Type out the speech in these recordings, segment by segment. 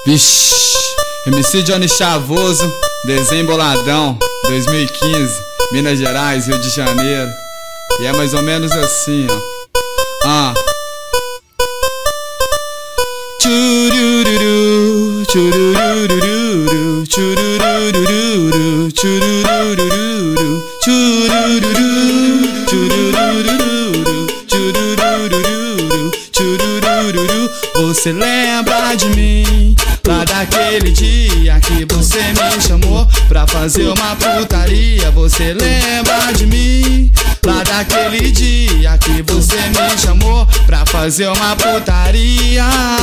Vixe, MC Johnny Chavoso, Desenho Boladão, 2015, Minas Gerais, Rio de Janeiro. E é mais ou menos assim, ó. Churururu, churururu, churururu, churururu, churururu, churururu, churururu, churururu. Você lembra de mim? Lá daquele dia que você me chamou pra fazer uma putaria. Você lembra de mim? Lá daquele dia que você me chamou pra fazer uma putaria.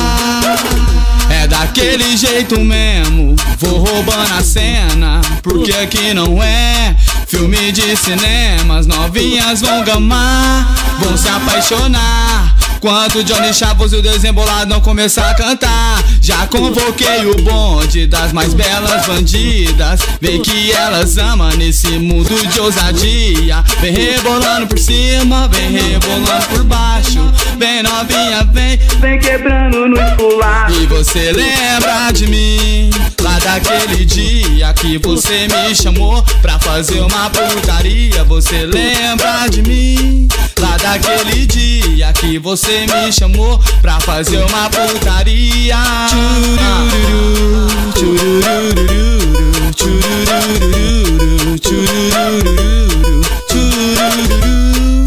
É daquele jeito mesmo, vou roubando a cena, porque aqui não é filme de cinema. As novinhas vão gamar, vão se apaixonar quando o Johnny Chavoso e o Desenho Boladão começar a cantar. Já convoquei o bonde das mais belas bandidas, vem que elas amam nesse mundo de ousadia. Vem rebolando por cima, vem rebolando por baixo, vem novinha, vem quebrando no esculacho. E você lembra de mim? Lá daquele dia que você me chamou pra fazer uma putaria. Você lembra de mim? Lá daquele dia que você me chamou pra fazer uma putaria. Churururu, churururu, churururu, churururu, churururu,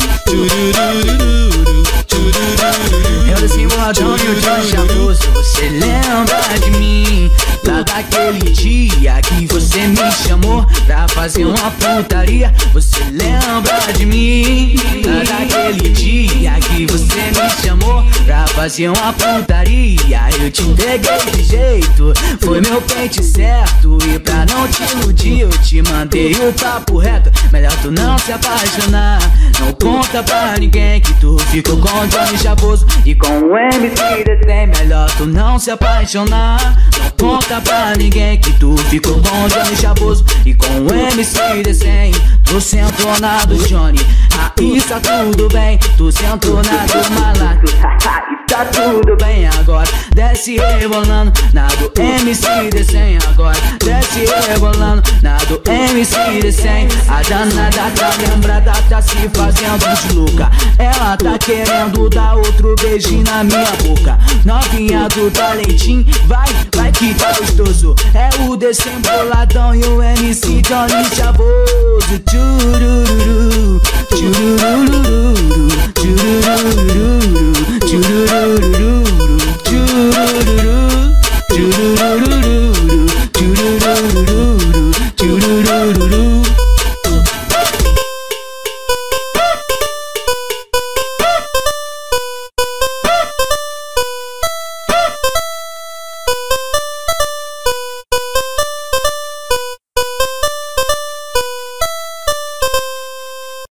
churururu, churururu. Eu Desenho Boladão e o Johnny Chavoso. Você lembra de mim? Lá daquele dia que você me chamou pra fazer uma putaria. Você lembra de mim? Lá daquele dia que você me chamou pra fazer uma putaria. Eu te peguei de jeito, foi meu pente certo. E pra não te iludir eu te mandei o papo reto. Melhor tu não se apaixonar, não conta pra ninguém que tu ficou com o Johnny Chavoso e com o MC Desenho. Melhor tu não se apaixonar, não conta pra ninguém que tu ficou com o Johnny Chavoso e com o MC Desenho. Tu sentou na do Johnny, aí está tudo bem. Tu sentou na do Malandro, tá tudo bem agora. Desce rebolando na do MC Desenho agora. Desce rebolando na do MC Desenho. A danada tá lembrada, tá se fazendo de louca. Ela tá querendo dar outro beijinho na minha boca. Novinha do talentinho, vai que tá gostoso. É o Desenho Boladão e o MC Johnny Chavoso. Churururu, churururu, churururu, churururu.